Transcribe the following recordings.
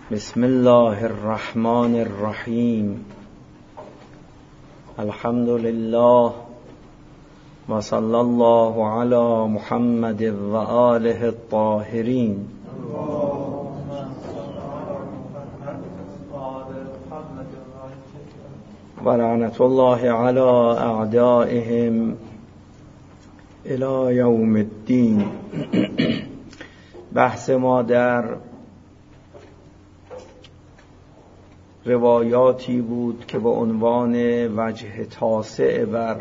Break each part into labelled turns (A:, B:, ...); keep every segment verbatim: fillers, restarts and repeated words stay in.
A: بسم الله الرحمن الرحیم. الحمد لله و صلی الله علی محمد و آله الطاهرین. و لعنت الله علی اعدائهم الی یوم الدین. بحث ما در روایاتی بود که به عنوان وجه تاسع بر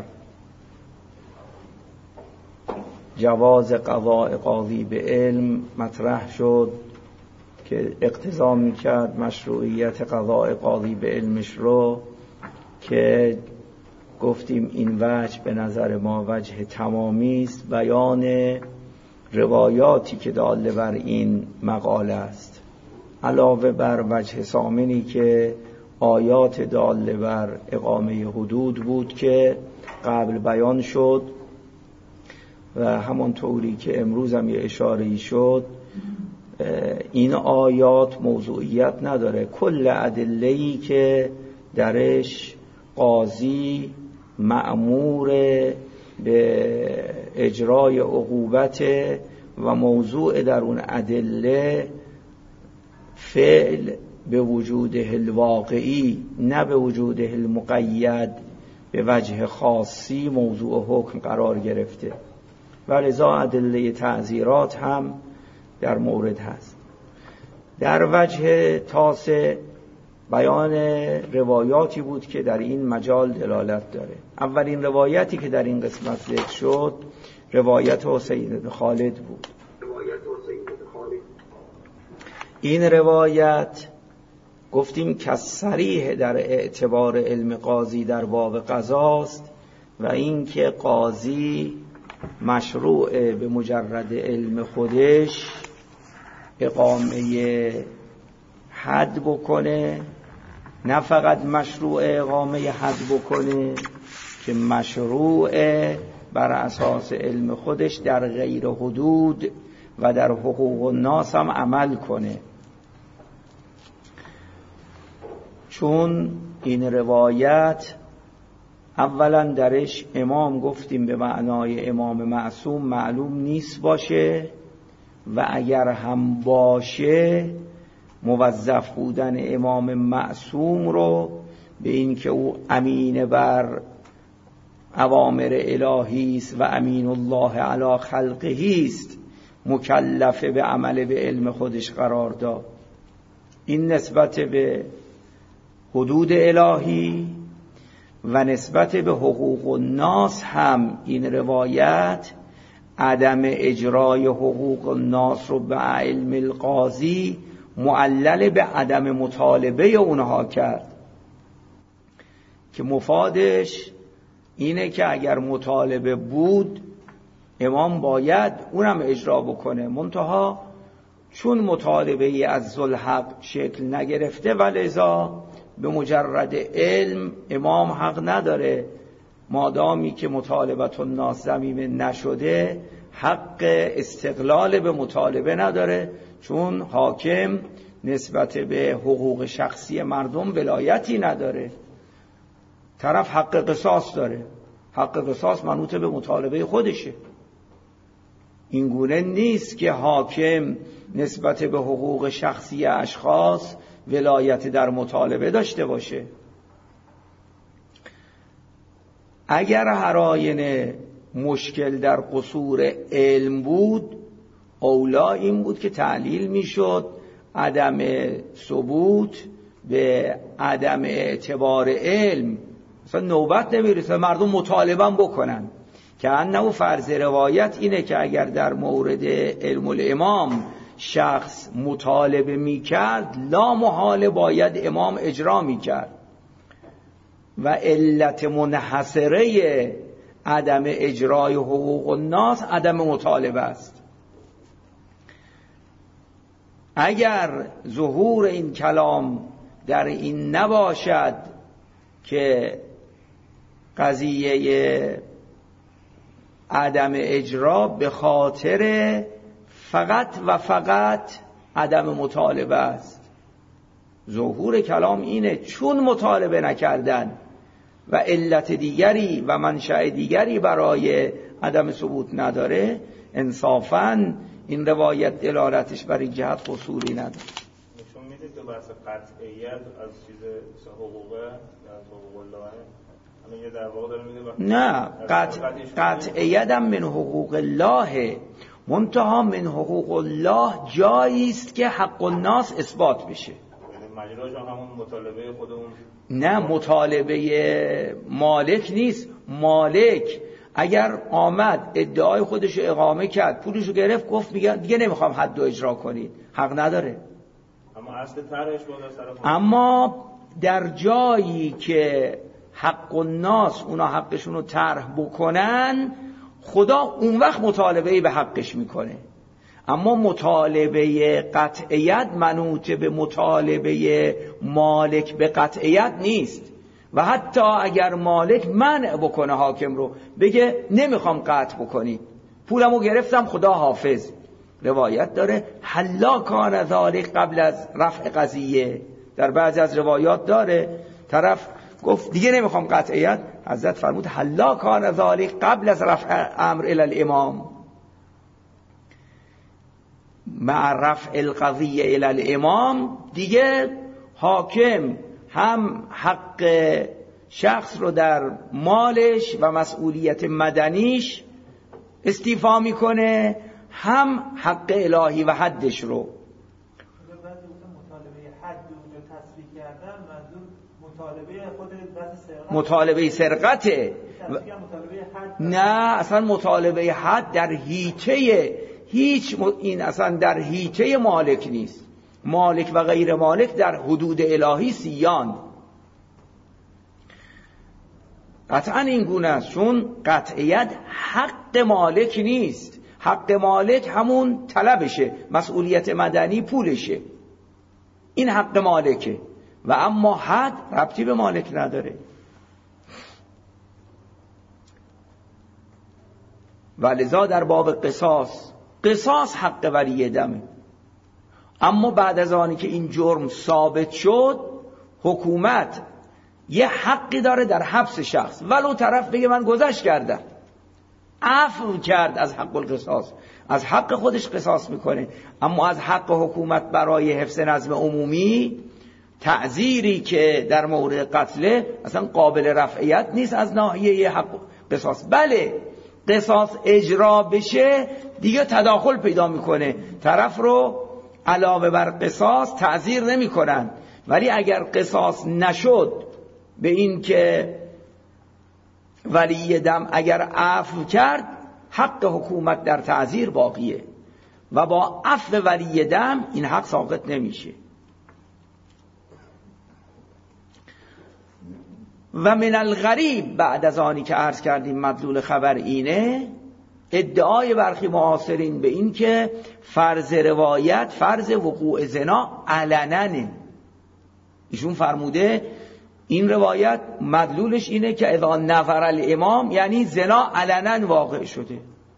A: جواز قضاء قاضی به علم مطرح شد که اقتضا می‌کرد مشروعیت قضاء قاضی به علمش رو، که گفتیم این وجه به نظر ما وجه تمامی است، بیان روایاتی که داله بر این مقاله است، علاوه بر وجه ثامنی که آیات داله بر اقامه حدود بود که قبل بیان شد و همون طوری که امروز هم یه اشاره‌ای شد. این آیات موضوعیت نداره، کل ادله‌ای که درش قاضی مأمور به اجرای عقوبت و موضوع در اون ادله فعل به وجوده الواقعی نه به وجوده المقید به وجه خاصی موضوع حکم قرار گرفته و لذا ادله تعزیرات هم در مورد هست. در وجه تاسع بیان روایاتی بود که در این مجال دلالت داره. اولین روایتی که در این قسمت ذکر شد روایت حسین بن خالد بود. این روایت گفتیم که صریح در اعتبار علم قاضی در باب قضاست و این که قاضی مشروع به مجرد علم خودش اقامه حد بکنه، نه فقط مشروع اقامه حد بکنه که مشروع بر اساس علم خودش در غیر حدود و در حقوق الناس هم عمل کنه. چون این روایت اولا درش امام گفتیم به معنای امام معصوم معلوم نیست باشه و اگر هم باشه موظف بودن امام معصوم رو به این که او امین بر اوامر الهی است و امین الله علی خلقه است مکلف به عمل به علم خودش قرار داد. این نسبت به حدود الهی و نسبت به حقوق الناس هم این روایت عدم اجرای حقوق الناس رو به علم القاضی معلل به عدم مطالبه اونها کرد که مفادش اینه که اگر مطالبه بود امام باید اونم اجرا بکنه، منتها چون مطالبه از ذوالحق شکل نگرفته و لذا به مجرد علم امام حق نداره، مادامی که مطالبت الناس ضمیمه نشده حق استقلال به مطالبه نداره، چون حاکم نسبت به حقوق شخصی مردم ولایتی نداره. طرف حق قصاص داره، حق قصاص منوط به مطالبه خودشه. این گونه نیست که حاکم نسبت به حقوق شخصی اشخاص ولایت در مطالبه داشته باشه. اگر هر آینه مشکل در قصور علم بود، اولا این بود که تعلیل میشد عدم ثبوت به عدم اعتبار علم، مثلا نوبت نمیرسه مردم مطالبه بکنن، که انه فرض روایت اینه که اگر در مورد علم الامام شخص مطالبه میکرد لا محاله باید امام اجرا میکرد و علت منحصره عدم اجرای حقوق الناس عدم مطالبه است. اگر ظهور این کلام در این نباشد که قضیه عدم اجرا به خاطر فقط و فقط عدم مطالبه است، ظهور کلام اینه چون مطالبه نکردن و علت دیگری و منشأ دیگری برای عدم ثبوت نداره، انصافاً این روایت دلالتش بر این جهت قصوری نداره.
B: نشون میده که بحث قطعیت از چیز حقوقه یا حقوق الله همین یه در واقع داره میگه
A: نه، قطع قطعیت هم من حقوق الله، منتها من حقوق الله جایی است که حق الناس اثبات بشه.
B: مجراش همون مطالبه خودمون.
A: نه، مطالبه مالک نیست. مالک اگر آمد ادعای خودش اقامه کرد، پولشو گرفت، گفت میگه دیگه نمیخوام حد رو اجرا کنید، حق نداره.
B: اما اصل طرحش بود از طرف.
A: اما در جایی که حق الناس اونا حقشون رو طرح بکنن، خدا اون وقت مطالبه به حقش میکنه. اما مطالبه قطعیت منوط به مطالبه مالک به قطعیت نیست. و حتی اگر مالک منع بکنه حاکم رو، بگه نمیخوام قطع بکنید، پولمو گرفتم خدا حافظ، روایت داره حلا کان ذالک قبل از رفع قضیه. در بعضی از روایات داره طرف گفت دیگه نمیخوام قطعیت، حضرت فرمود حلا کان ذالک قبل از رفع امر الی الامام، مع رفع القضیه الی الامام. دیگه حاکم هم حق شخص رو در مالش و مسئولیت مدنیش استیفا میکنه، هم حق الهی و حدش رو.
C: مطالبه حد اونجا تصریح کردن منظور مطالبه خود بحث سرقت،
A: مطالبه سرقته.
C: مطالبه
A: نه، اصلا مطالبه حد در هیچه هیچ م... این اصلا در هیچه مالک نیست. مالک و غیر مالک در حدود الهی سیان. قطعا این گونه است، چون قطعیت حق مالک نیست. حق مالک همون طلبشه، مسئولیت مدنی پولشه، این حق مالکه. و اما حد ربطی به مالک نداره. ولذا در باب قصاص، قصاص حق ولی دمه. اما بعد از آنی که این جرم ثابت شد، حکومت یه حقی داره در حبس شخص، ولو طرف بگه من گذشت کردم، عفو کرد از حق القصاص، از حق خودش قصاص میکنه. اما از حق حکومت برای حفظ نظم عمومی، تعزیری که در مورد قتله اصلا قابل رفعیت نیست از ناحیه حق قصاص. بله، قصاص اجرا بشه دیگه تداخل پیدا میکنه، طرف رو علاوه بر قصاص تعزیر نمی کنن. ولی اگر قصاص نشد، به این که ولی دم اگر عفو کرد، حق حکومت در تعزیر باقیه و با عفو ولی دم این حق ساقط نمیشه. و من الغریب، بعد از آنی که عرض کردیم مدلول خبر اینه، ادعای برخی معاصرین به این که فرض روایت فرض وقوع زنا علننه. ایشون فرموده این روایت مدلولش اینه که اذا نظر الامام، یعنی زنا علنا واقع شده.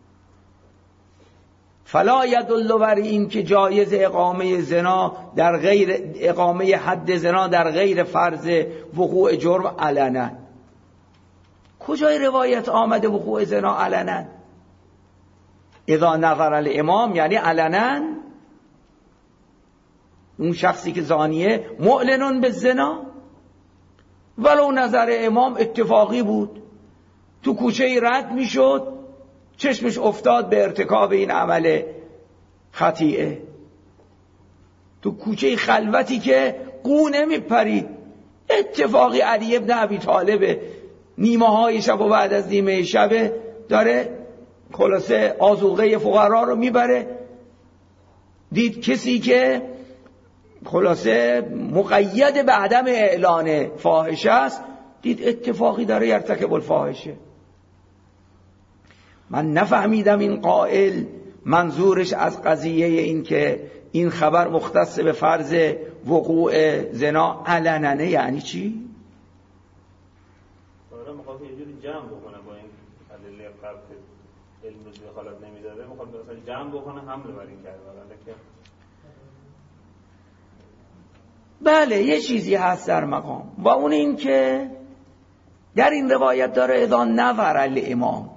A: فلا یدل بر این که جایز اقامه زنا در غیر اقامه حد زنا در غیر فرض وقوع جرم علنا. کجای روایت آمده وقوع زنا علنا؟ اذا نظر الامام یعنی علنا، اون شخصی که زانیه معلنون به زنا، ولو نظر امام اتفاقی بود، تو کوچه رد میشد، چشمش افتاد به ارتکاب این عمل خطیئه، تو کوچه خلوتی که قو نمیپرید، اتفاقی علی ابن ابی طالب نیمه های شب و بعد از نیمه شب داره خلاصه آذوقه فقرا رو میبره، دید کسی که خلاصه مقید به عدم اعلان فاحشه است، دید اتفاقی داره یرتکب الفاحشه. من نفهمیدم این قائل منظورش از قضیه این که این خبر مختص به فرض وقوع زنا علنانه یعنی چی؟
B: آره، میخواد یه جوری جمع بکنه با این ادله قبل که علم رو دخالت نمیداده، میخواد مثلا جمع بکنه حمله بر این کرده.
A: بله یه چیزی هست در مقام، و اون این که در این روایت داره اذا نظر الامام.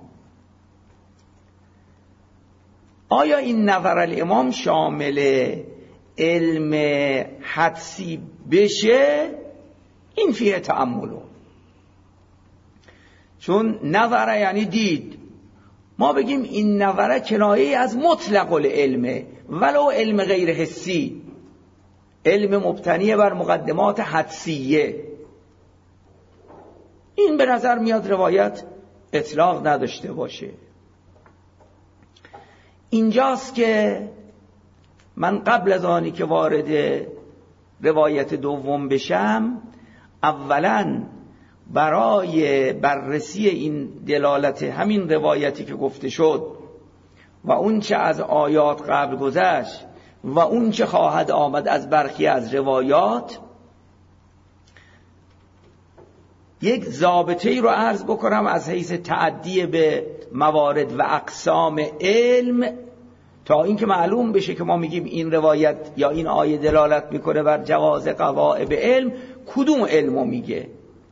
A: آیا این نظر الامام شامل علم حدسی بشه؟ این فیه تأملو، چون نظر یعنی دید. ما بگیم این نظر کنایه از مطلق العلمه، ولو علم غیر حسی، علم مبتنی بر مقدمات حدسیه. این به نظر میاد روایت اطلاق نداشته باشه. اینجاست که من قبل از آنی که وارد روایت دوم بشم، اولا برای بررسی این دلالت همین روایتی که گفته شد و اون چه از آیات قبل گذشت و اون چه خواهد آمد از برخی از روایات، یک ضابطه‌ای رو عرض بکنم از حیث تعدی به موارد و اقسام علم، تا اینکه معلوم بشه که ما میگیم این روایت یا این آیه دلالت میکنه بر جواز قواعد علم، کدوم علمو میگه.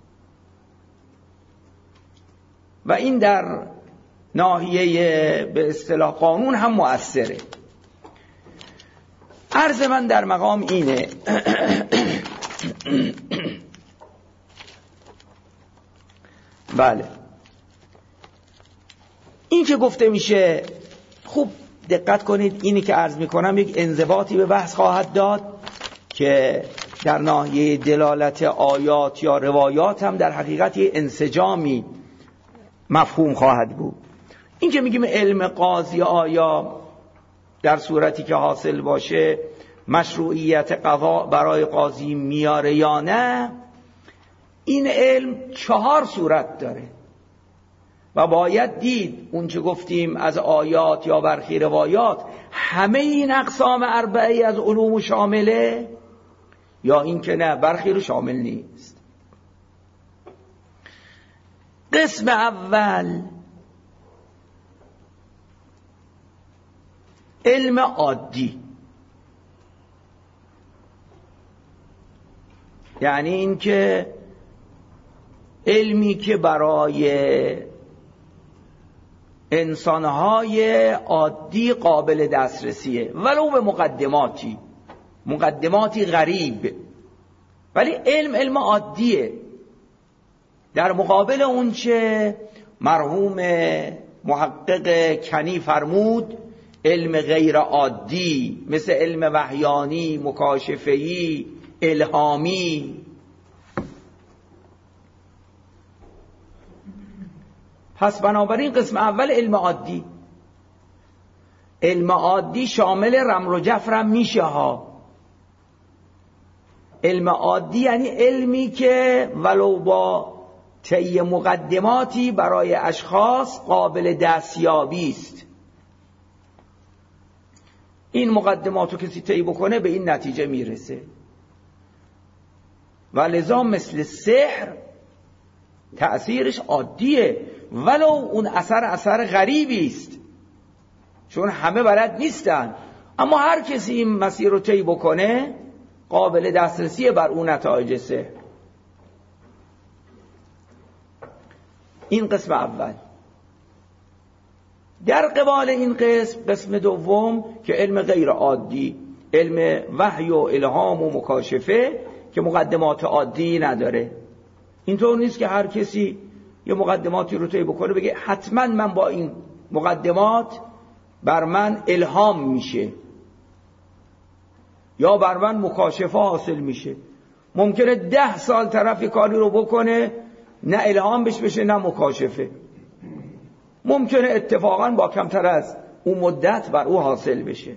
A: و این در ناحیه به اصطلاح قانون هم مؤثره. عرض من در مقام اینه بله، این که گفته میشه، خوب دقت کنید، اینی که عرض میکنم یک انضباطی به بحث خواهد داد که در ناحیه دلالت آیات یا روایات هم در حقیقت یک انسجامی مفهوم خواهد بود. این که میگیم علم قاضی آیا در صورتی که حاصل باشه مشروعیت قضا برای قاضی میاره یا نه، این علم چهار صورت داره و باید دید اون چه گفتیم از آیات یا برخی روایات همه این اقسام اربعی از علوم شامله، یا این که نه برخی رو شامل نیست. قسم اول علم عادی، یعنی این که علمی که برای انسانهای عادی قابل دسترسیه، ولو به مقدماتی مقدماتی غریب، ولی علم علم عادیه در مقابل اون چه مرحوم محقق کنی فرمود علم غیر عادی، مثل علم وحیانی، مکاشفه‌ای، الهامی. پس بنابراین قسم اول علم عادی. علم عادی شامل رمل و جفرم میشه ها. علم عادی یعنی علمی که ولو با طی مقدماتی برای اشخاص قابل دستیابی است. این مقدماتو کسی طی بکنه به این نتیجه میرسه. و لذا مثل سحر تأثیرش عادیه، ولو اون اثر اثر غریبی است، چون همه بلد نیستن، اما هر کسی این مسیر رو طی بکنه قابل دسترسی بر اون نتایج سحر. این قسم اول. در قبال این قسم قسم دوم که علم غیر عادی، علم وحی و الهام و مکاشفه که مقدمات عادی نداره. اینطور نیست که هر کسی یه مقدماتی رو طی بکنه بگه حتما من با این مقدمات بر من الهام میشه یا بر من مکاشفه حاصل میشه. ممکنه ده سال طرف کاری رو بکنه نه الهام بش بشه نه مکاشفه. ممکنه اتفاقا با کمتر از اون مدت بر او حاصل بشه.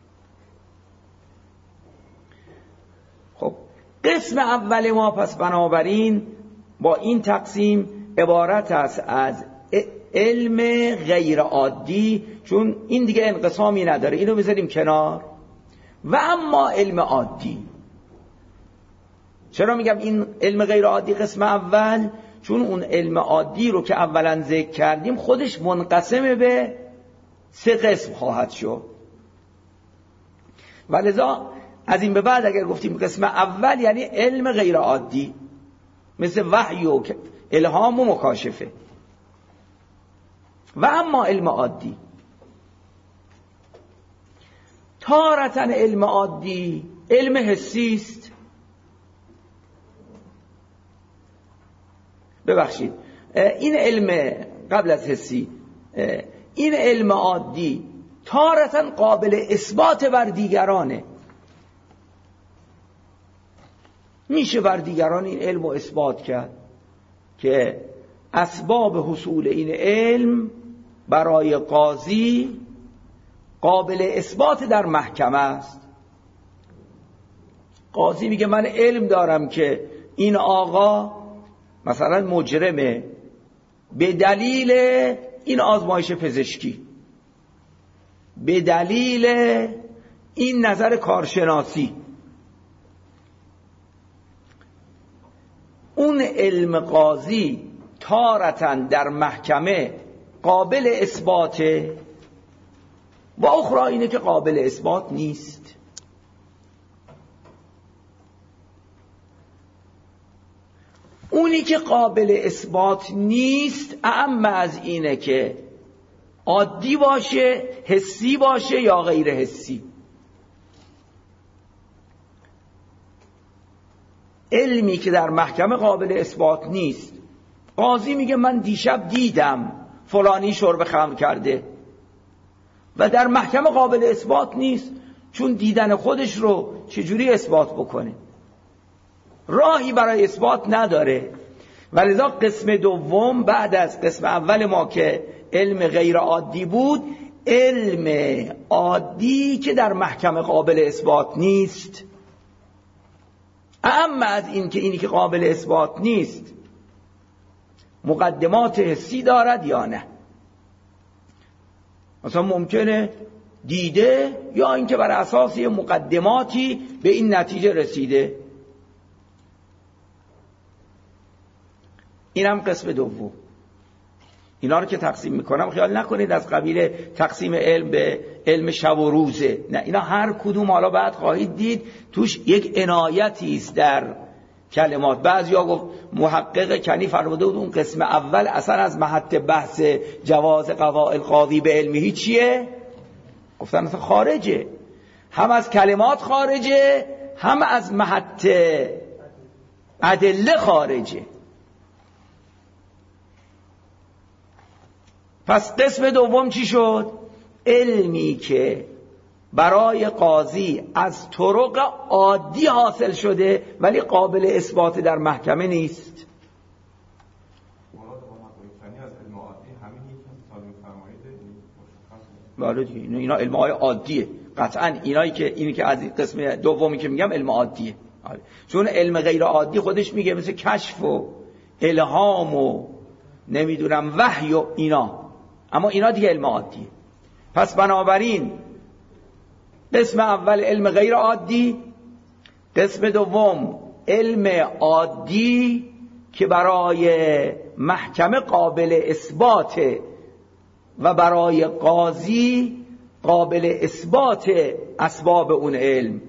A: خب قسم اول ما پس بنابراین با این تقسیم عبارت است از علم غیر عادی، چون این دیگه انقسامی نداره، اینو بذاریم کنار، و اما علم عادی. چرا میگم این علم غیر عادی قسم اول؟ چون اون علم عادی رو که اولا ذکر کردیم خودش منقسم به سه قسم خواهد شد، و لذا از این به بعد اگر گفتیم قسم اول یعنی علم غیر عادی مثل وحی و الهام و مکاشفه. و اما علم عادی، تارة علم عادی علم حسی است. ببخشید این علم قبل از حسی، این علم عادی تارة قابل اثبات بر دیگرانه، میشه بر دیگران این علم رو اثبات کرد که اسباب حصول این علم برای قاضی قابل اثبات در محکمه است. قاضی میگه من علم دارم که این آقا مثلا مجرمه به دلیل این آزمایش پزشکی، به دلیل این نظر کارشناسی. اون علم قاضی تارة در محکمه قابل اثباته و اخرى اینه که قابل اثبات نیست. اونی که قابل اثبات نیست اعم از اینه که عادی باشه، حسی باشه یا غیر حسی. علمی که در محکمه قابل اثبات نیست، قاضی میگه من دیشب دیدم فلانی شرب خمر کرده و در محکمه قابل اثبات نیست، چون دیدن خودش رو چجوری اثبات بکنه؟ راهی برای اثبات نداره. ولذا قسم دوم بعد از قسم اول ما که علم غیر عادی بود، علم عادی که در محکمه قابل اثبات نیست. اما از این که اینی که قابل اثبات نیست مقدمات حسی دارد یا نه. مثلا ممکنه دیده یا اینکه بر اساس مقدماتی به این نتیجه رسیده. اینم قسم دوم. اینا رو که تقسیم میکنم خیال نکنید از قبیل تقسیم علم به علم شب و روزه، نه، اینا هر کدوم حالا بعد خواهید دید توش یک عنایتی است در کلمات. بعضیا گفت محقق کنی فرموده بود اون قسم اول اصلا از محط بحث جواز قضاء القاضی به علمه چیه؟ گفتن اصلا خارجه، هم از کلمات خارجه هم از محط ادله خارجه. پس قسم دوم چی شد؟ علمی که برای قاضی از طرق عادی حاصل شده ولی قابل اثبات در محکمه نیست. بله دیگه، اینا علم های عادیه قطعا. اینایی که اینی که از قسم دومی که میگم علم عادیه، چون علم غیر عادی خودش میگه مثل کشف و الهام و نمیدونم وحی و اینا، اما اینا دیگه علم عادیه. پس بنابراین قسم اول علم غیر عادی، قسم دوم علم عادی که برای محکمه قابل اثباته و برای قاضی قابل اثبات اسباب اون علم.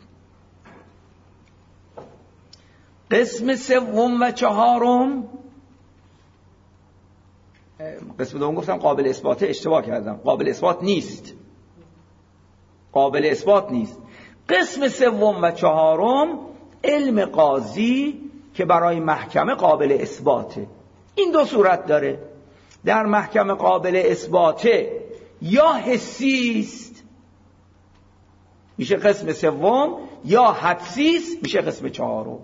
A: قسم سوم و چهارم، قسم دوم گفتم قابل اثبات، اشتباه کردم، قابل اثبات نیست، قابل اثبات نیست. قسم سوم و چهارم علم قاضی که برای محکمه قابل اثباته. این دو صورت داره، در محکمه قابل اثباته یا حسی است میشه قسم سوم، یا حدسی است میشه قسم چهارم.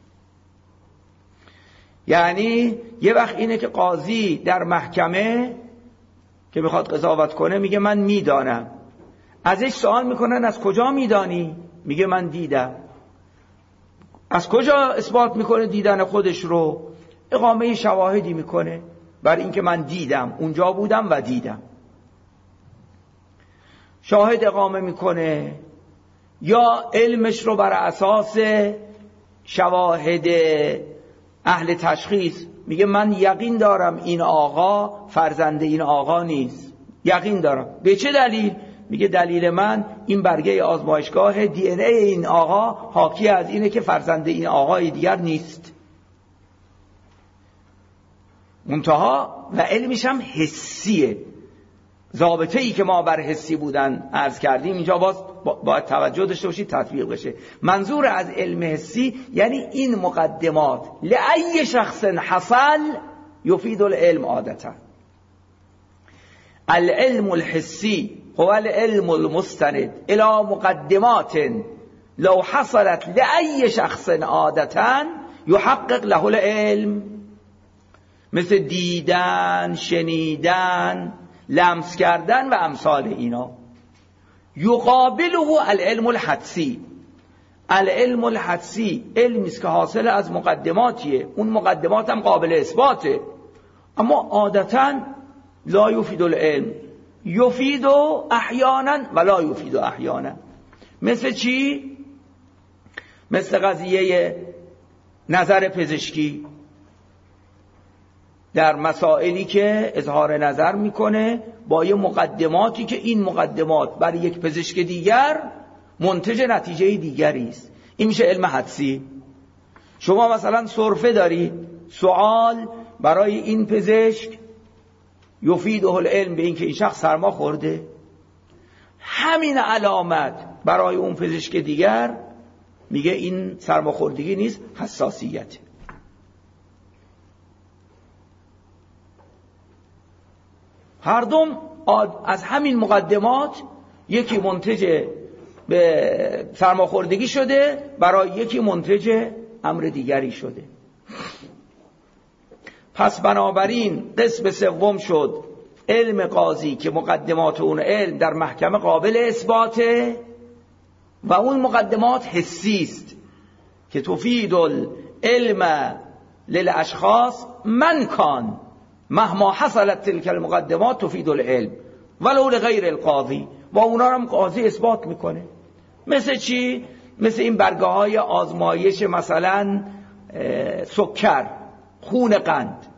A: یعنی یه وقت اینه که قاضی در محکمه که میخواد قضاوت کنه میگه من میدانم، ازش سوال میکنن از کجا میدانی؟ میگه من دیدم. از کجا اثبات میکنه دیدن خودش رو؟ اقامه شواهدی میکنه بر اینکه من دیدم، اونجا بودم و دیدم. شاهد اقامه میکنه یا علمش رو بر اساس شواهد اهل تشخیص میگه من یقین دارم این آقا فرزند این آقا نیست، یقین دارم. به چه دلیل؟ میگه دلیل من این برگه آزمایشگاه، دی ان ای این آقا حاکی از اینه که فرزند این آقای دیگر نیست. منتها و علمش هم حسیه. ضابطه ای که ما بر حسی بودن عرض کردیم اینجا باز باید توجه داشته باشید تطبیق بشه. منظور از علم حسی یعنی این مقدمات لأی شخص حصل یفید العلم عادتا. العلم الحسی هو العلم المستند الى مقدمات لو حصلت لأي شخص عادتا يحقق له العلم، مثل دیدن، شنیدن، لمس کردن و امثال اینا. یقابله العلم الحدسی. العلم الحدسی علمی است که حاصل از مقدماتیه، اون مقدمات هم قابل اثباته، اما عادتا لا یفید العلم، یفید احیانا و لا یفید احیانا. مثل چی؟ مثل قضیه نظر پزشکی در مسائلی که اظهار نظر میکنه با یه مقدماتی که این مقدمات برای یک پزشک دیگر منتج نتیجه دیگری است. این میشه علم حدسی. شما مثلا سرفه داری، سوال برای این پزشک یفیده العلم به این که این شخص سرما خورده، همین علامت برای اون پزشک دیگر میگه این سرماخوردگی نیست، حساسیت. هر دوم از همین مقدمات یکی منتج به سرماخوردگی شده، برای یکی منتج امر دیگری شده. پس بنابراین قسم سوم شد علم قاضی که مقدمات اون علم در محکمه قابل اثباته و اون مقدمات حسی است که تفید العلم للاشخاص من کان مهما حصلت تلك المقدمات تفید العلم ولو لغیر القاضی، و اونا هم قاضی اثبات میکنه. مثل چی؟ مثل این برگه های آزمایش مثلا سکر، خون قند،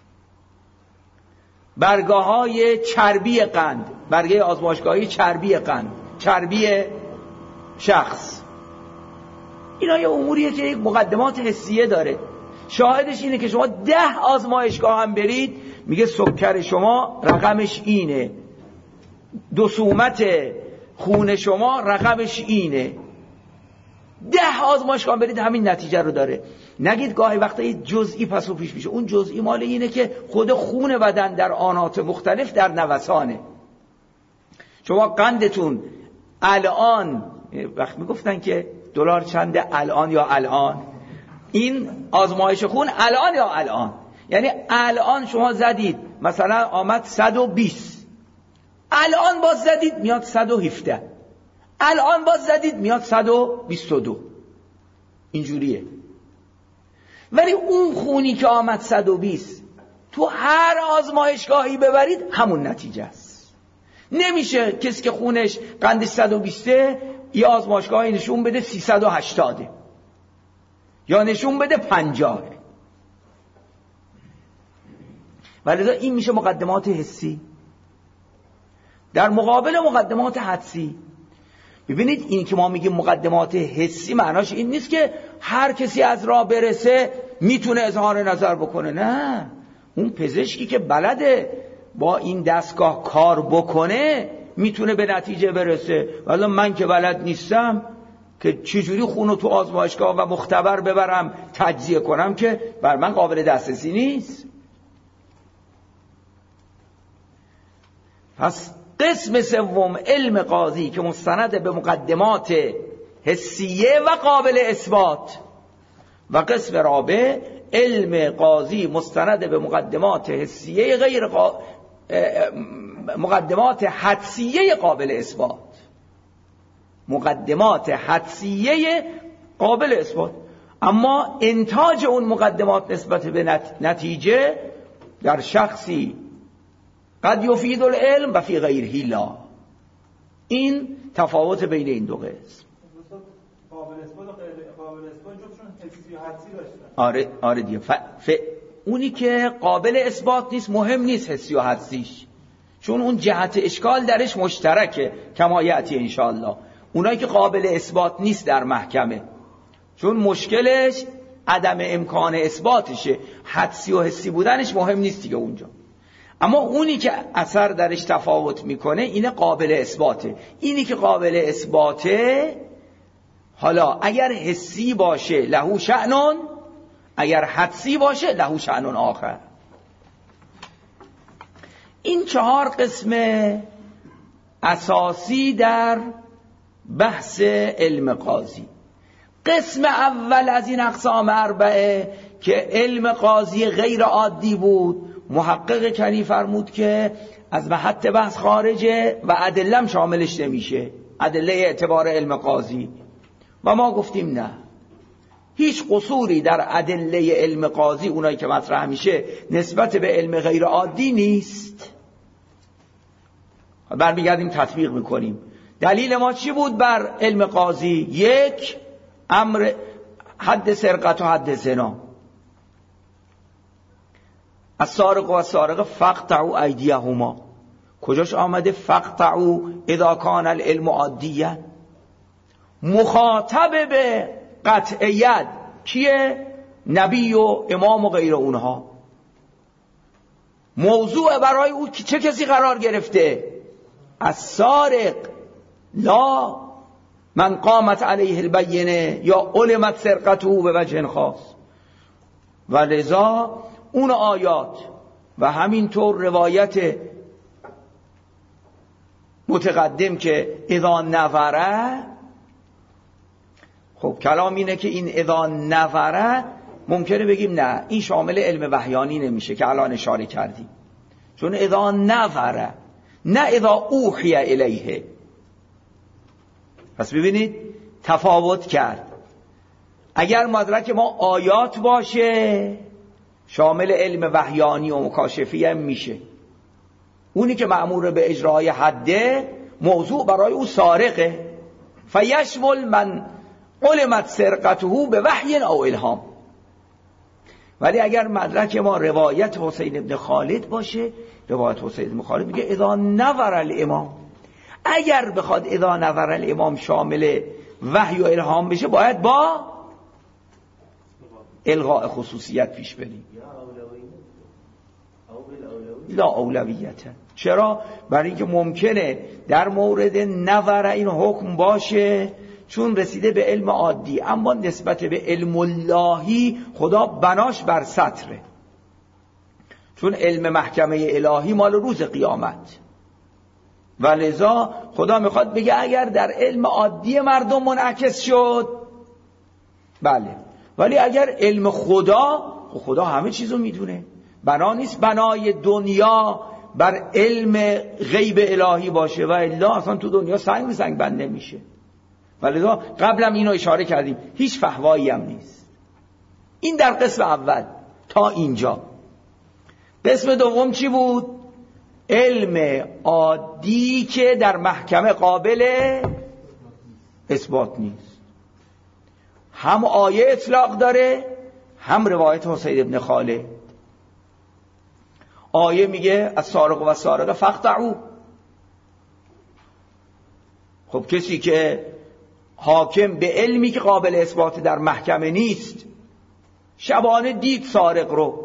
A: برگه های چربی قند، برگه آزمایشگاهی چربی قند، چربی شخص. اینا یه اموریه که یک مقدمات حسیه داره. شاهدش اینه که شما ده آزمایشگاه هم برید میگه سکر شما رقمش اینه، دسومت خون شما رقمش اینه. ده آزمایشگاه برید همین نتیجه رو داره. نگید گاهی وقتا یه جزئی پس و پیش میشه. اون جزئی مال اینه که خود خون بدن در آنات مختلف در نوسانه. شما قندتون الان، وقت میگفتن که دلار چنده الان یا الان، این آزمایش خون الان یا الان، یعنی الان شما زدید مثلا آمد صد و بیست، الان باز زدید میاد صد و هفده، الان باز زدید میاد صد و بیست و دو. اینجوریه. ولی اون خونی که آمد صد و بیست تو هر آزمایشگاهی ببرید همون نتیجه است. نمیشه کسی که خونش قندش صد و بیست یه آزمایشگاهی نشون بده سیصد و هشتاد یا نشون بده پنجاه. ولی این میشه مقدمات حسی در مقابل مقدمات حدسی. ببینید این که ما میگیم مقدمات حسی معناش این نیست که هر کسی از راه برسه میتونه اظهار نظر بکنه. نه، اون پزشکی که بلده با این دستگاه کار بکنه میتونه به نتیجه برسه. ولی من که بلد نیستم که چجوری خونو تو آزمایشگاه و مختبر ببرم تجزیه کنم که بر من قابل دسترسی نیست. پس قسم سوم علم قاضی که مستند به مقدمات حسیه و قابل اثبات، و قسم رابع علم قاضی مستند به مقدمات حسیه غیر قا... مقدمات حدسیه قابل اثبات. مقدمات حدسیه قابل اثبات، اما انتاج اون مقدمات نسبت به نتیجه در شخصی قد یفید العلم و فی غیره لا. این تفاوت بین این دو قسم.
C: قابل اثبات و غیر قابل اثبات جفتشون حسی و حدسی داشتن.
A: آره آره دیگه. ف... ف... اونی که قابل اثبات نیست مهم نیست حسی و حدسیش، چون اون جهت اشکال درش مشترکه، کما یأتی انشاءالله. اونایی که قابل اثبات نیست در محکمه، چون مشکلش عدم امکان اثباتشه، حدسی و حسی بودنش مهم نیست دیگه اونجا. اما اونی که اثر درش تفاوت میکنه اینه قابل اثباته. اینی که قابل اثباته، حالا اگر حسی باشه لهو شأنون، اگر حدسی باشه لهو شأنون آخر. این چهار قسم اساسی در بحث علم قاضی. قسم اول از این اقسام اربعه که علم قاضی غیر عادی بود، محقق کنی فرمود که از محط بحث خارجه و ادلم شاملش نمیشه، ادله اعتبار علم قاضی. و ما گفتیم نه، هیچ قصوری در ادله علم قاضی اونایی که مطرح میشه نسبت به علم غیر عادی نیست. برمیگردیم تطبیق میکنیم. دلیل ما چی بود بر علم قاضی؟ یک، امر حد سرقت و حد زنا. السارق و السارقه فاقطعوا ایدیهما. کجاش آمده فاقطعوا اذا کان العلم عادیا؟ مخاطب به قطع ید کیه؟ نبی و امام و غیر اونها. موضوع برای او چه کسی قرار گرفته؟ السارق لا من قامت علیه البینه یا علمت سرقته به وجه خاص. و لذا اون آیات و همینطور روایت متقدم که اذا نوره، خب کلام اینه که این اذا نوره ممکنه بگیم نه این شامل علم وحیانی نمیشه که الان اشاره کردیم، چون اذا نوره نه اذا اوحی الیه. پس ببینید تفاوت کرد. اگر مدرک ما آیات باشه شامل علم وحیانی و مکاشفی هم میشه. اونی که مأمور به اجرای حده موضوع برای او سارقه، فیشمل من علمت سرقته به وحی او الهام. ولی اگر مدرک ما روایت حسین ابن خالد باشه، روایت حسین ابن خالد میگه اذا نور الامام. اگر بخواد اذا نور الامام شامل وحی و الهام بشه باید با الغاء خصوصیت پیش بریم. لا اولویت. چرا؟ برای اینکه ممکنه در مورد نور این حکم باشه چون رسیده به علم عادی، اما نسبت به علم اللهی خدا بناش بر سطره، چون علم محکمه الهی مال روز قیامت. و لذا خدا میخواد بگه اگر در علم عادی مردم منعکس شد بله، ولی اگر علم خدا، خدا همه چیزو میدونه، بنا نیست بنای دنیا بر علم غیب الهی باشه و الا اصلا تو دنیا سنگ به سنگ بند نمیشه. ولذا قبلم اینو اشاره کردیم هیچ فحوایی هم نیست. این در قسم اول تا اینجا. قسم دوم چی بود؟ علم عادی که در محکمه قابل اثبات نیست. هم آیه اطلاق داره هم روایت حسین ابن خالد. آیه میگه السارق و السارقه فاقطعوا. خب کسی که حاکم به علمی که قابل اثبات در محکمه نیست شبانه دید سارق رو،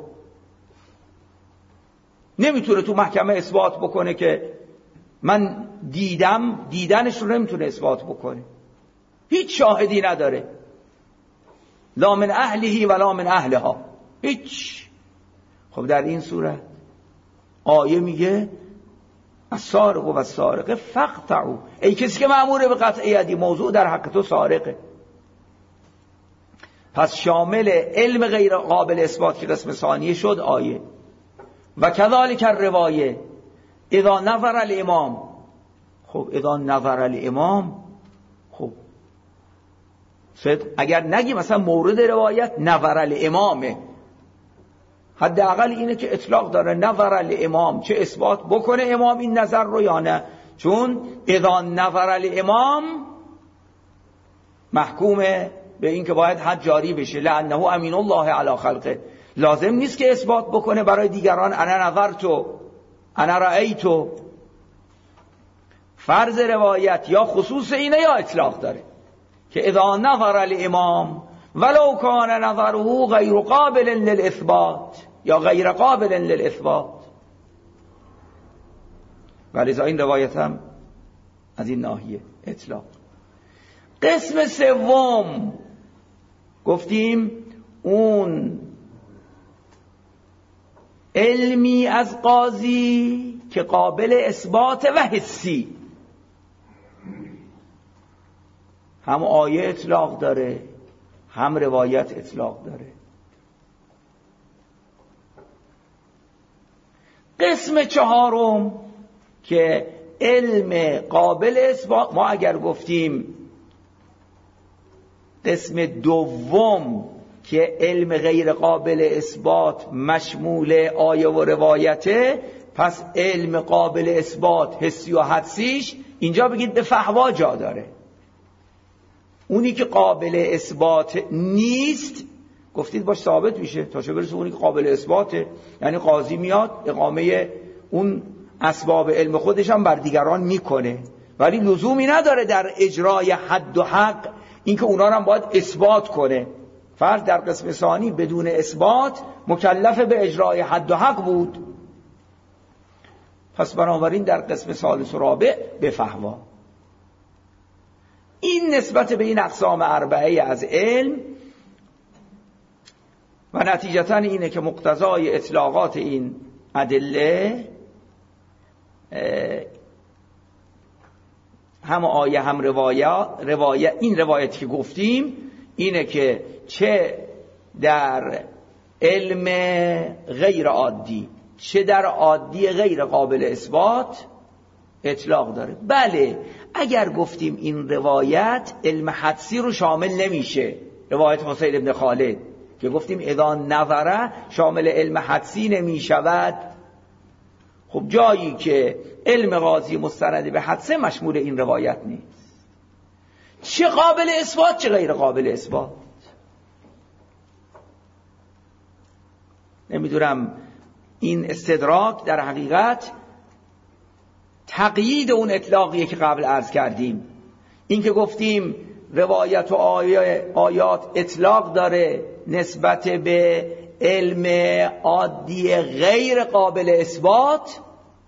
A: نمیتونه تو محکمه اثبات بکنه که من دیدم، دیدنش رو نمیتونه اثبات بکنه، هیچ شاهدی نداره، لا من اهلهی ولا من اهلها، هیچ. خب در این صورت آیه میگه السارق و السارقه فاقطعوا. ای کسی که مأمور به قطع یدی، موضوع در حق تو سارقه. پس شامل علم غیر قابل اثبات که قسم ثانیه شد آیه. و کذالک الروایه اذا نظر الامام. خب اذا نظر الامام، خب صدق اگر نگی مثلا مورد روایت نظر الامامه، حداقل اینه که اطلاق داره نظر الامام، چه اثبات بکنه امام این نظر رو یا نه، چون اذا نظر الامام محکومه به این که باید حد جاری بشه، لانه امین الله علی خلقه. لازم نیست که اثبات بکنه برای دیگران انا نظرتو انا رأیتو، فرض روایت یا خصوص اینه یا اطلاق داره که اذا نظر الامام ولو کان نظره غیر قابل للاثبات یا غیر قابل للاثبات. ولذا این روایت هم از این ناحیه اطلاق. قسم سوم گفتیم اون علمی از قاضی که قابل اثبات و حسی، هم آیه اطلاق داره هم روایت اطلاق داره. قسم چهارم که علم قابل اثبات، ما اگر گفتیم قسم دوم که علم غیر قابل اثبات مشمول آیه و روایته، پس علم قابل اثبات حسی و حدسیش اینجا بگید به فحوا جا داره. اونی که قابل اثبات نیست گفتید باش ثابت میشه تا چه برسه اونی که قابل اثباته. یعنی قاضی میاد اقامه اون اسباب علم خودش هم بر دیگران میکنه، ولی لزومی نداره در اجرای حد و حق اینکه اونا رو هم باید اثبات کنه. فرض در قسم ثانی بدون اثبات مکلف به اجرای حد و حق بود، پس بنابراین در قسم ثالث و رابع به فحوا. این نسبت به این اقسام اربعه از علم و نتیجتا اینه که مقتضای اطلاقات این ادله هم آیه هم روایت, روایت این روایتی که گفتیم اینه که چه در علم غیر عادی چه در عادی غیر قابل اثبات اطلاق داره. بله اگر گفتیم این روایت علم حدسی رو شامل نمیشه، روایت حسین ابن خالد که گفتیم اذا نظره شامل علم حدسی نمیشود، خب جایی که علم قاضی مستند به حدسه مشمول این روایت نیست، چه قابل اثبات چه غیر قابل اثبات. نمیدونم این استدراک در حقیقت تقیید اون اطلاقیه که قبل عرض کردیم. این که گفتیم روایت و آیات اطلاق داره نسبت به علم عادی غیر قابل اثبات،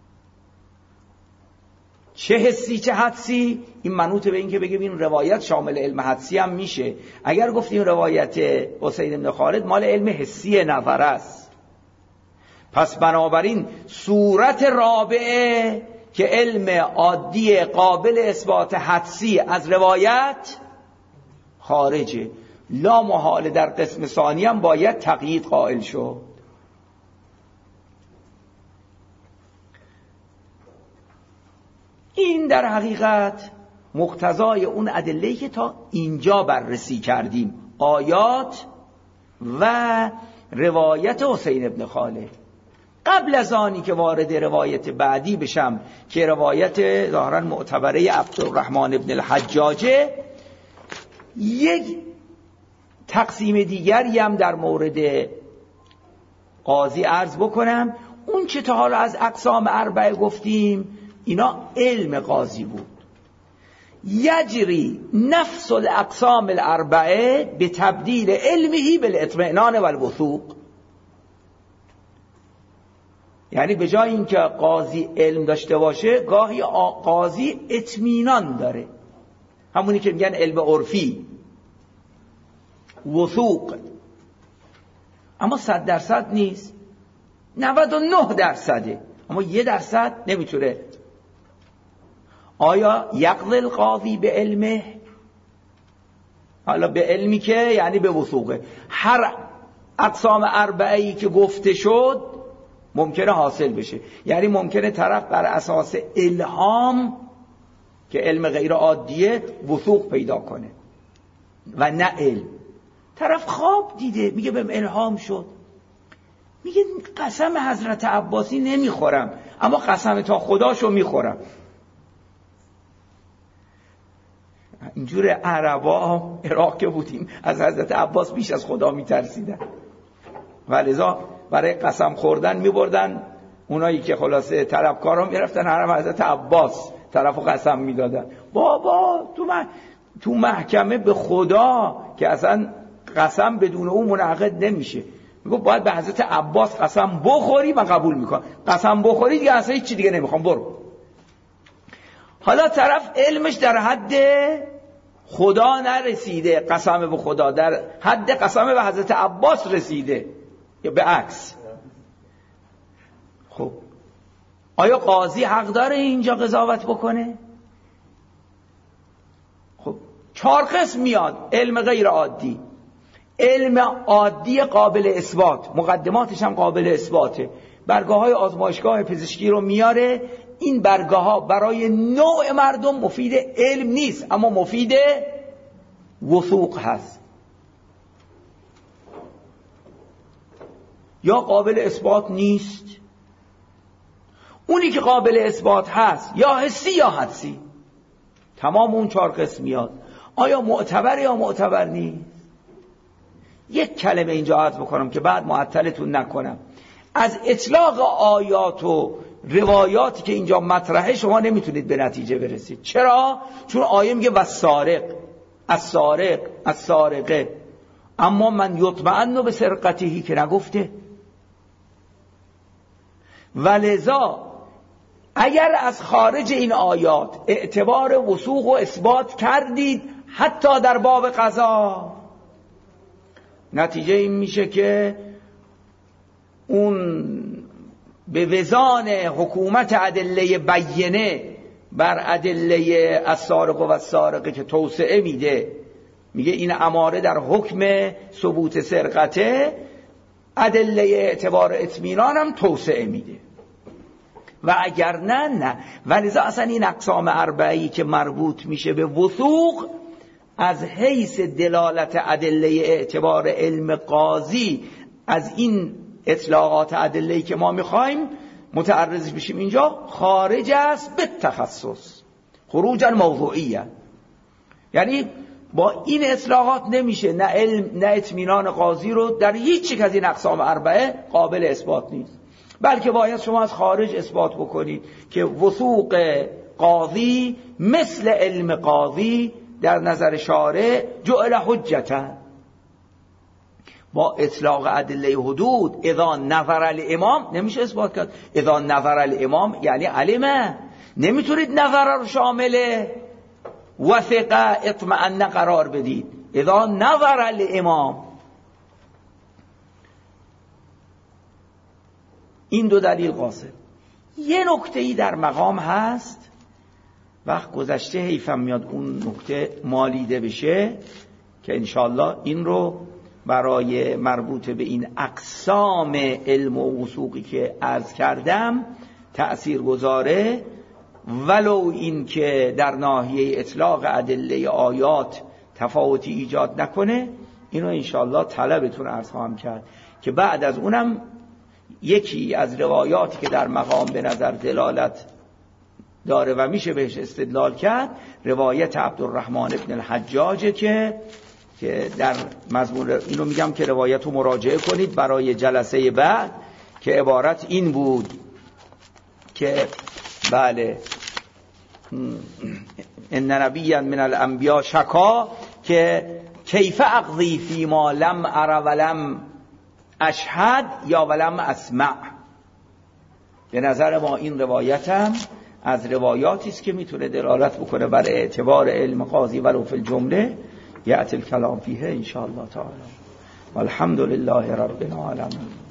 A: چه حسی چه حدسی، این منوط به این که بگیم این روایت شامل علم حدسی هم میشه. اگر گفتیم روایت حسین بن خالد مال علم حسی نظر است، پس بنابراین صورت رابعه که علم عادی قابل اثبات حدسی از روایت خارجه. لا محاله در قسم ثانی هم باید تقیید قائل شد. این در حقیقت مقتضای اون ادله‌ای که تا اینجا بررسی کردیم، آیات و روایت حسین ابن خالد. قبل از آنی که وارد روایت بعدی بشم که روایت ظاهرا معتبره عبدالرحمن ابن الحجاجه، یک تقسیم دیگری هم در مورد قاضی عرض بکنم. اون چه تا حالا از اقسام اربعه گفتیم اینا علم قاضی بود. یجری نفس الاقسام الاربعه به تبدیل علمه بالاطمئنان و الوثوق، یعنی به جای اینکه قاضی علم داشته باشه گاهی قاضی اطمینان داره، همونی که میگن علم عرفی، وثوق، اما صد درصد نیست، نود و نه درصده، اما یه درصد نمیتونه. آیا یقضی القاضی به علمه؟ حالا به علمی که یعنی به وثوقه. هر اقسام اربعه‌ای که گفته شد ممکنه حاصل بشه، یعنی ممکنه طرف بر اساس الهام که علم غیر عادیه وثوق پیدا کنه و نه علم. طرف خواب دیده میگه بهم الهام شد، میگه قسم حضرت عباسی نمیخورم اما قسم تا خداشو میخورم. اینجور عربا عراق که بودیم از حضرت عباس بیش از خدا میترسیدن، ولذا برای قسم خوردن میبردن اونایی که خلاصه طلبکارا میرفتن حرم حضرت عباس طرفو قسم میدادن. بابا تو من تو محکمه به خدا که اصلا قسم بدون اون منعقد نمیشه. میگه باید به حضرت عباس قسم بخوری من قبول میکنم، قسم بخوری دیگه اصلا هیچ چی دیگه نمیخوام، برو. حالا طرف علمش در حد خدا نرسیده، قسم به خدا در حد قسم به حضرت عباس رسیده یا به عکس. خب آیا قاضی حق داره اینجا قضاوت بکنه؟ خب چهار قسم میاد علم غیر عادی. علم عادی قابل اثبات، مقدماتش هم قابل اثباته. برگاه های آزمایشگاه پزشکی رو میاره، این برگاه ها برای نوع مردم مفید علم نیست اما مفید وثوق هست. یا قابل اثبات نیست. اونی که قابل اثبات هست یا حسی یا حدسی، تمام اون چهار قسم میاد. آیا معتبر یا معتبر نیست؟ یک کلمه اینجا عرض بکنم که بعد معطلتون نکنم. از اطلاق آیات و روایاتی که اینجا مطرحه شما نمیتونید به نتیجه برسید. چرا؟ چون آیه میگه والسارق، السارق، السارقه، اما من یطمئن به سرقته که نگفته. ولذا اگر از خارج این آیات اعتبار وثوق و اثبات کردید حتی در باب قضا، نتیجه این میشه که اون به وزان حکومت ادله بینه بر ادله السارق و السارقه که توسعه میده، میگه این اماره در حکم ثبوت سرقته، ادله اعتبار اطمینان هم توسعه میده. و اگر نه نه. ولذا اصلا این اقسام اربعی که مربوط میشه به وثوق از حیث دلالت ادله اعتبار علم قاضی از این اطلاقات ادله‌ای که ما میخوایم متعرض بشیم اینجا خارج است به تخصص، خروجا موضوعیه. یعنی با این اطلاقات نمیشه نه علم نه اطمینان قاضی رو در هیچ یک از این اقسام اربعه قابل اثبات نیست، بلکه باید شما از خارج اثبات بکنید که وثوق قاضی مثل علم قاضی در نظر شارع جعل حجته. با اطلاق ادله حدود اذا نظر الامام نمیشه اثبات کرد. اذا نظر الامام یعنی علمه، نمیتونید نظر رو شامل وثقه اطمئن قرار بدید. اذا نظر الامام. این دو دلیل قاصر. یه نکته‌ای در مقام هست، وقت گذشته حیفم میاد اون نکته مالیده بشه، که انشالله این رو برای مربوط به این اقسام علم و وثوقی که عرض کردم تأثیر گذاره، ولو این که در ناحیه اطلاق ادله آیات تفاوتی ایجاد نکنه. اینو انشالله طلبتون عرض خواهم کرد که بعد از اونم یکی از روایاتی که در مقام به نظر دلالت داره و میشه بهش استدلال کرد، روایت عبدالرحمن ابن الحجاج که که در مضمون اینو میگم که روایت رو مراجعه کنید برای جلسه بعد، که عبارت این بود که بله ان نبیا من الانبیاء شکا که کیف اقضی فی ما لم ار ولم اشهد یا ولم اسمع. به نظر ما این روایت هم از روایاتی است که میتونه دلالت بکنه بر اعتبار علم قاضی ولو فی الجمله یأتی الکلام فیه ان شاء الله تعالی. والحمد لله رب العالمین.